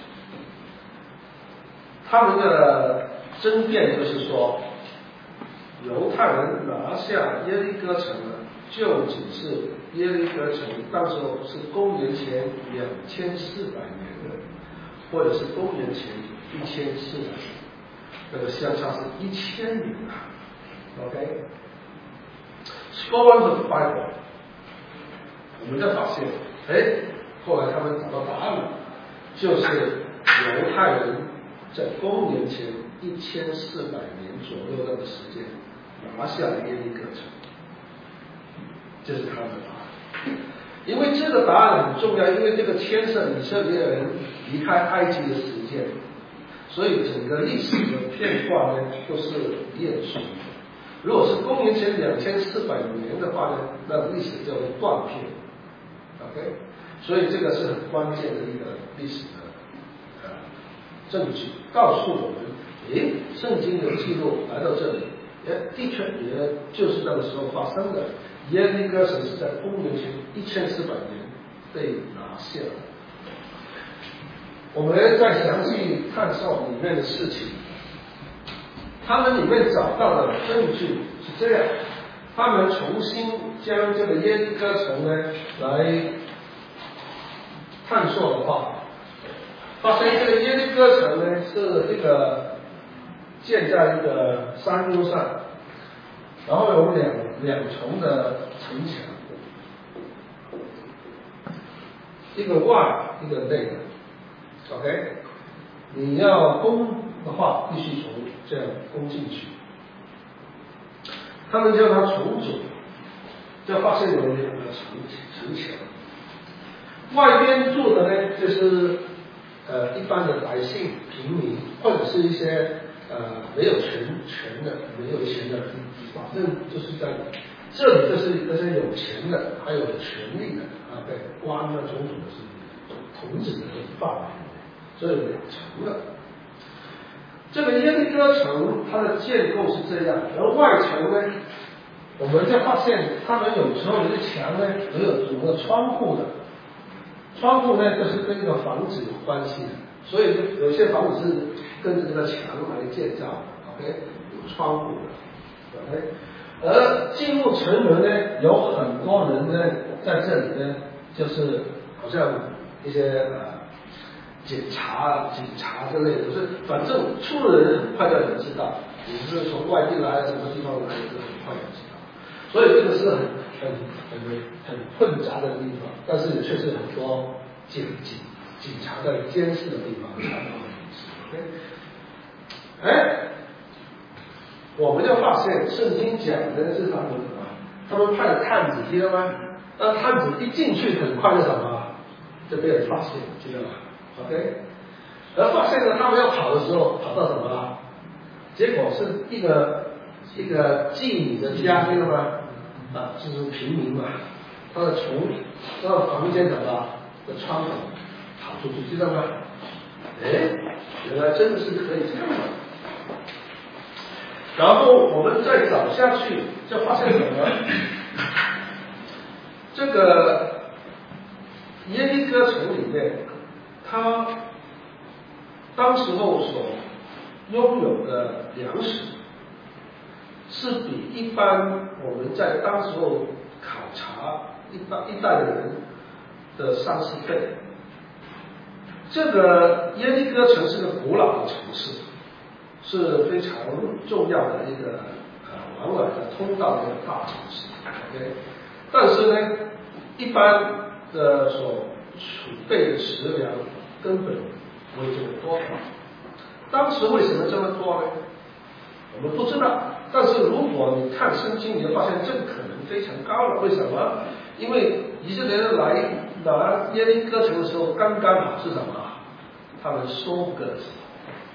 他们的争辩就是说，犹太人拿下耶利哥城呢，究竟是耶利哥城当时候是公元前2400年的，或者是公元前1400年，那个相差是1000年啊。OK， Scholars of the Bible， 我们就发现，后来他们找到答案了，就是犹太人在公元前1400年左右那个时间拿下了耶利哥城，这是他们的答案。因为这个答案很重要，因为这个牵涉以色列人离开埃及的时间，所以整个历史的片段呢都是连续的。如果是公元前2400年的话呢，那历史叫做断片 ，OK， 所以这个是很关键的一个历史的证据，告诉我们，圣经有记录来到这里，的确也就是那个时候发生的。耶利哥城是在公元前1400年被拿下的。我们再详细探索里面的事情。他们里面找到的证据是这样，他们重新将这个耶利哥城呢来探索的话，发现这个耶利哥城呢是这个建在一个山丘上，然后有两重的城墙，一个外一个内的 ，OK， 你要攻的话必须从这样攻进去，他们叫它重组，就发现有2个城墙，外边住的呢就是一般的百姓平民，或者是一些没有权的没有钱的人，反正就是在这里就是那些有钱的还有权力的对，官的种种的是统治的范围，所以有2层的。这个耶利哥城它的建构是这样，而外层呢，我们就发现他们有时候有些墙呢没有窗户的，窗户呢就是跟这个房子有关系的，所以有些房子是跟着这个墙来建造的 ，OK， 有窗户的 ，OK， 而进入城门呢，有很多人呢在这里呢，就是好像一些警察之类的，就是反正出了人很快就能知道，你是从外地来什么地方来，就很快就知道。所以这个是很混杂的地方，但是也确实很多警察在监视的地方。我们就发现圣经讲的是他们派了探子，记得吗？那探子一进去，很快就什么，就被人发现，记得吗？ OK， 而发现呢，他们要跑的时候，跑到什么了？结果是一个妓女的家，知道吗？就是平民嘛，他的从那个房间怎么的窗口跑出去，知道吗？原来真的是可以这样的。然后我们再找下去，就发现什么？这个耶利哥城里面，他当时候所拥有的粮食，是比一般我们在当时候考察一代的人的3、4倍。这个耶利哥城是个古老的城市，是非常重要的一个往来的通道的一个大城市。OK， 但是呢，一般的所储备的食粮根本不会这么多。当时为什么这么多呢？我们不知道。但是如果你看圣经，你会发现这个可能非常高了。为什么？因为以色列人来拿耶利哥城的时候，刚刚好是什么？他们收割的时候。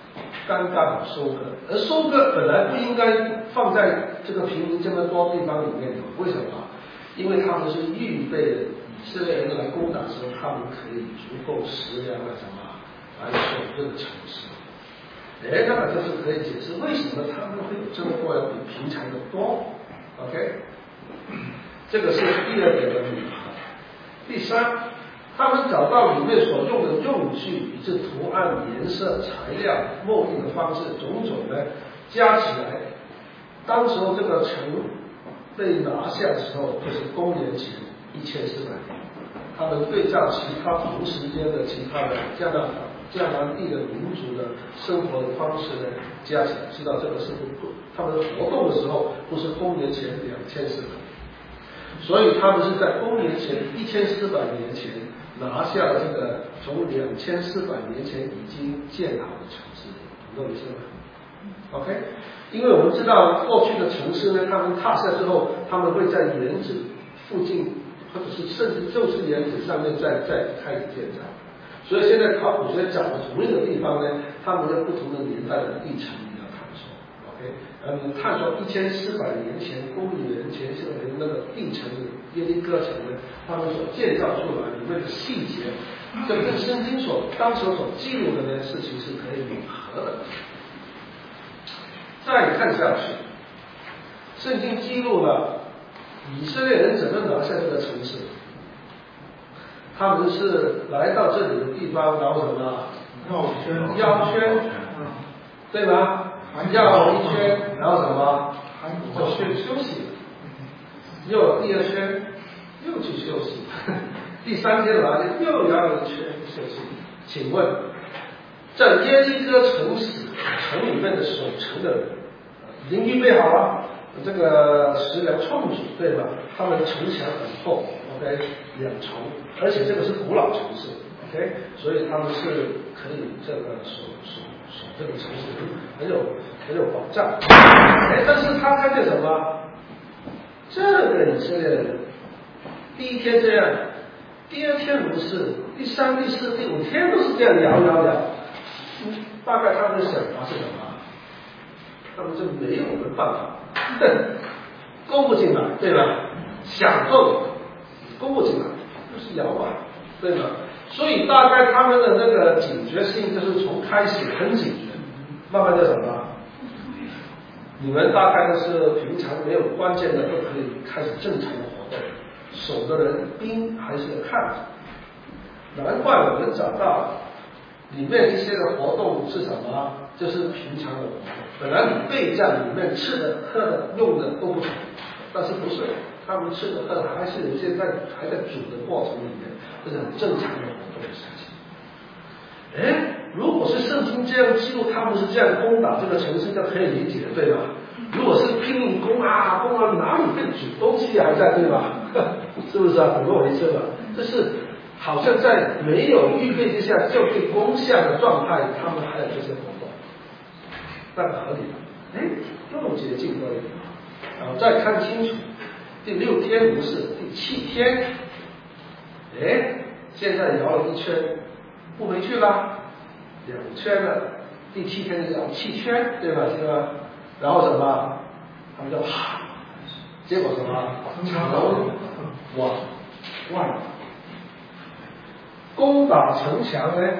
刚刚好收割，而收割本来不应该放在这个平民这么多地方里面的，为什么？因为他们是预备了以色列人来攻打的时候，他们可以足够食粮来什么来守这个城市。那么就是可以解释为什么他们会有这么多人比平常的多。OK， 这个是第二点的谜团。第三，他们找到里面所用的用具，以及图案、颜色、材料、墨印的方式，种种的加起来，当时候这个城被拿下的时候，就是公元前1400年。他们对照其他同时间的其他的加拿地的民族的生活的方式呢，加起来知道这个是他们活动的时候不是公元前2400年，所以他们是在公元前1400年前拿下了这个从2400年前已经建好的城市，懂我意思吗 ？OK， 因为我们知道过去的城市呢，他们踏下之后，他们会在原址附近，或者是甚至就是原址上面再开始建造。所以现在考古学讲的同一个地方呢，他们在不同的年代的地层你要探索 ，OK， 然后你探索1400年前公元前700年那个地层耶利哥城呢，他们所建造出来里面的细节，这跟圣经当时所记录的呢事情是可以吻合的。再看下去，圣经记录了以色列人怎么拿下这个城市。他们是来到这里的地方，然后什么？绕圈，对吗？绕一圈，然后什么？就去休息。又第二圈，又去休息。第三天来了，又绕一圈休息。请问，在耶利哥城里面的守城的人，已经预备好了这个食粮充足，对吧？他们城墙很厚 ，OK， 2重，而且这个是古老城市 ，OK， 所以他们是可以这个守这个城市很有保障。但是他看见什么？这个以色列人第一天这样，第二天如是，第3、第4、第5天都是这样摇。大概他们的想法是什么？他们就没有我们办法。攻不进来，对吧？想动，攻不进来，就是摇摆，对吧？所以大概他们的那个警觉性就是从开始很警觉，慢慢的什么？你们大概都是平常没有关键的都可以开始正常的活动，守的人兵还是要看着。难怪我们找到里面一些的活动是什么？就是平常的活动。本来你备战里面吃的、喝的、用的都不同，但是不是他们吃的、喝的还是有些还在煮的过程里面，这是很正常的活动的事情。如果是圣经这样记录，他们是这样攻打这个城市，就可以理解，对吧？如果是拼命攻啊，哪里会煮东西还在，对吧？是不是啊？懂我意思吧？这是好像在没有预备之下就被攻下的状态，他们还有这些活动，那个合理的。又接近了，然后再看清楚，第6天不是，第7天，现在摇了1圈，不回去了，2圈了，第7天就摇7圈，对吧？这个，然后什么？他们就结果什么？城往外攻打城墙呢？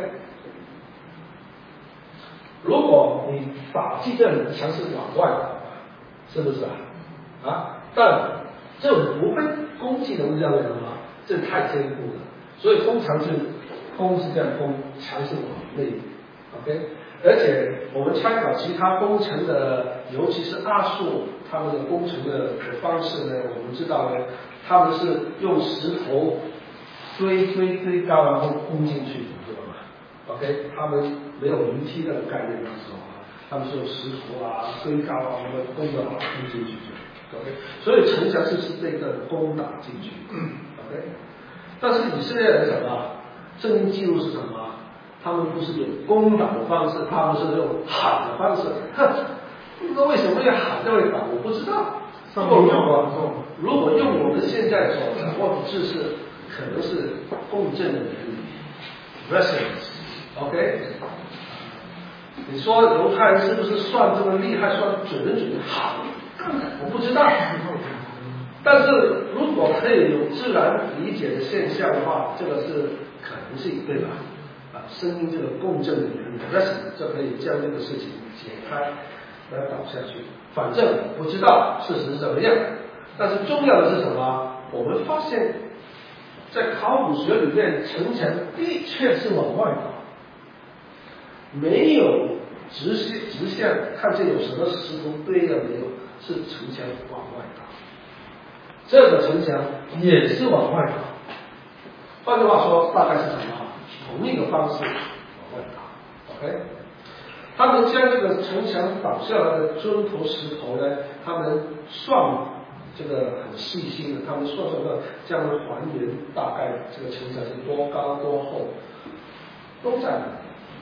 如果你打击这里的墙是往外打，是不是啊？但这不会攻击能这样的吗？这太坚固了，所以通常是攻是这样攻，墙是往内 ，OK。而且我们参考其他工程的，尤其是阿述他们的工程的方式呢，我们知道呢，他们是用石头堆高，然后攻进去，知道吗 ？OK， 他们没有云梯的概念那时候啊，他们是用石头啊堆高啊，我们攻的好攻进去，OK， 所以城墙是被攻打进去 ，OK。但是以色列人什么？圣经记录是什么？他们不是用攻打的方式，他们是用喊的方式。那为什么要喊这位法？我不知道。如果用我们现在所掌握的知识，可能是共振的原理 ，resonance，OK。 你说犹太人是不是算这么厉害，算准的好？我不知道。但是如果可以有自然理解的现象的话，这个是可能性，对吧？声音这个共振的原理，那就可以将这个事情解开来导下去。反正不知道事实是怎么样，但是重要的是什么？我们发现，在考古学里面，城墙的确是往外倒，没有直线看见有什么石头堆了没有，是城墙往外倒。这个城墙也是往外倒，换句话说，大概是什么？同一个方式往外倒 ，OK？ 他们将这个城墙倒下来的砖头石头呢，他们算这个很细心的，他们算，这样的还原大概这个城墙是多高多厚，都在那里。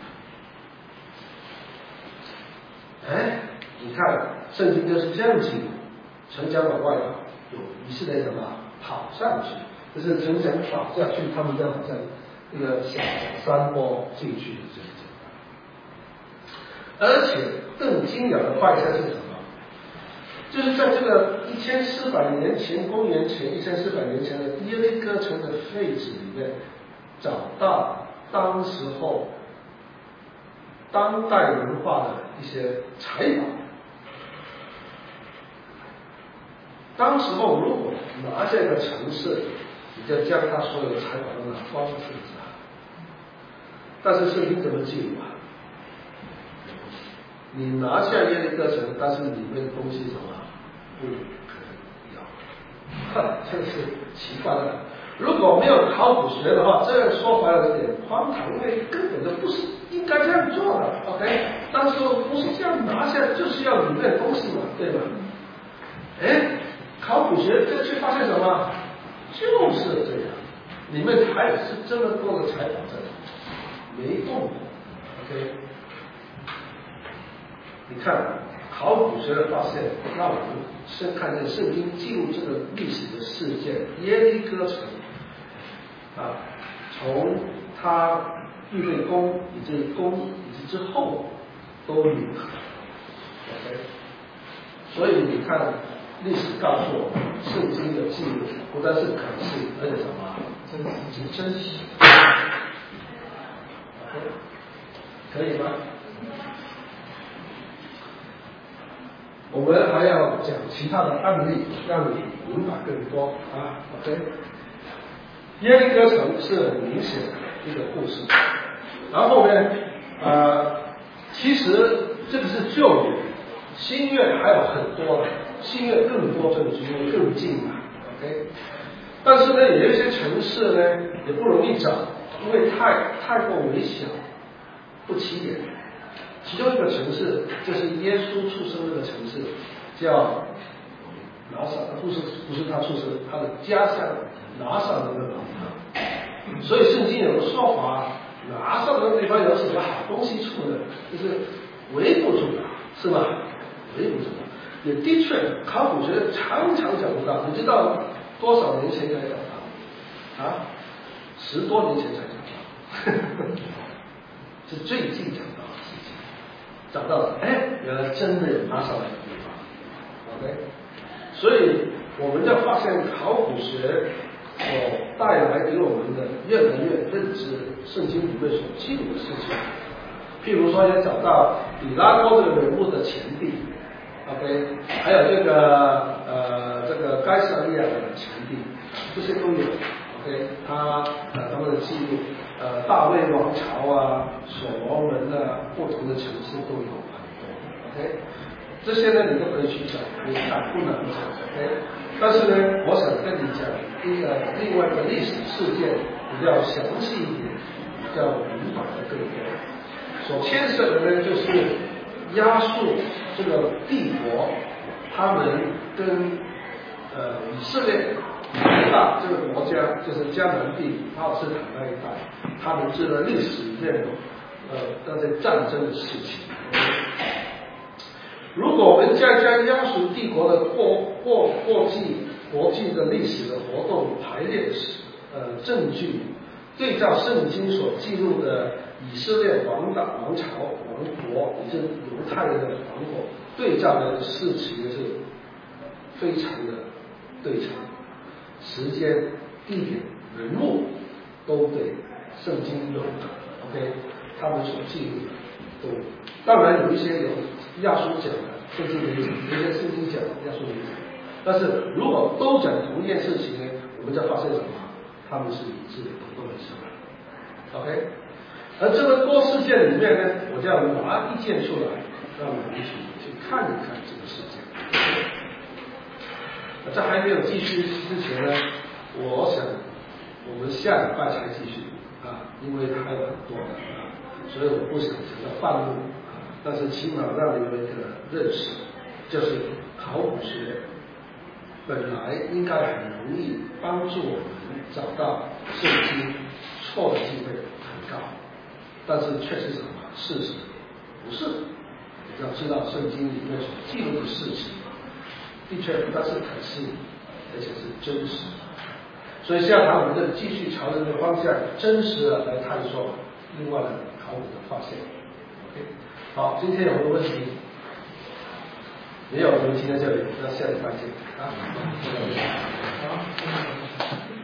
哎，你看圣经就是这样记的，城墙往外倒，有以色列人跑上去，就是城墙倒下去，他们就好像一个小山坡进去的这个。而且更惊人的发现是什么？就是在这个1400年前，公元前1400年前的耶利哥城的废址里面，找到当时候当代文化的一些财宝。当时候如果拿下一个城市，你就将它所有的财宝都拿光是不是？但是圣经怎么记录啊？你拿下耶利哥城，但是里面的东西什么不可以要，真是奇怪了。如果没有考古学的话，这样说法有点荒唐，因为根本就不是应该这样做的 ，OK？ 但是不是这样拿下，就是要里面的东西嘛，对吧？哎，考古学这去发现什么？就是这样，里面还是这么多的财宝在没动过 ，OK？你看考古学的发现，让我们先看见圣经记录这个历史的事件，耶利哥城从他预备宫以及之后都有，OK？ 所以你看历史告诉我们，圣经的记录不但是可信，而且什么真实，OK？ 可以吗？我们还要讲其他的案例，让你明白更多OK？ 耶利哥城是很明显的一个故事，然后呢，其实这个是旧约，新约还有很多的，新约更多证据，因为更近嘛 ，OK？ 但是呢，有一些城市呢也不容易找，因为太过微小，不起眼。其中一个城市就是耶稣出生那个城市，叫拿撒勒，不是他出生，他的家乡拿撒勒的地方。所以圣经有个说法，拿撒勒的地方有什么好东西出呢？就是围不住的，是吧？围不住的，也的确，考古学常常讲不到。你知道多少年前才讲到？10多年前才讲到，是最近讲到。找到了，原来真的有拿撒勒的地方 ，OK？ 所以我们就发现考古学所带来给我们的越来越认知圣经里面所记录的事情。譬如说，也找到比拉多这个人物的前地 ，OK？ 还有这个该撒利亚的前地，这些都有 ，OK？ 他们的记录。大卫王朝所罗门不同的城市都有很多 ，OK？ 这些呢你都可以去找，你看不难找 ，OK？ 但是呢，我想跟你讲另外一个历史事件比较详细一点，比较明白的更多。所牵涉的呢就是亚述这个帝国，他们跟以色列。大这个国家就是迦南地、巴勒斯坦那一带，他们这个历史里面那些战争的事情。如果我们再将亚述帝国的国际的历史的活动排列证据对照圣经所记录的以色列王朝、王国以及犹太人的王国，对照的事情是非常的对称，时间、地点、人物都对圣经有的 ，OK， 他们所记录的都，当然有一些有亚书讲的，圣经没讲；有一些圣经讲的，亚书没讲。但是如果都讲同一件事情呢，我们就发现什么？他们是一致的，都很像。OK， 而这个多事件里面呢，我就要拿一件出来，让我们一起去看一看这个事件。在还没有继续之前呢，我想我们下礼拜才继续啊，因为还有很多的啊，所以我不想讲到半路啊，但是起码让你们一个认识，就是考古学本来应该很容易帮助我们找到圣经错的机会很高，但是却是什么事实？不是，你要知道圣经里面所记录的事情的确不但是可信，而且是真实的。所以下堂我们就继续朝着这个方向真实的来探索另外的考古的发现。OK， 好，今天有没有问题？没有，我们今天这里，那下礼拜见啊。好。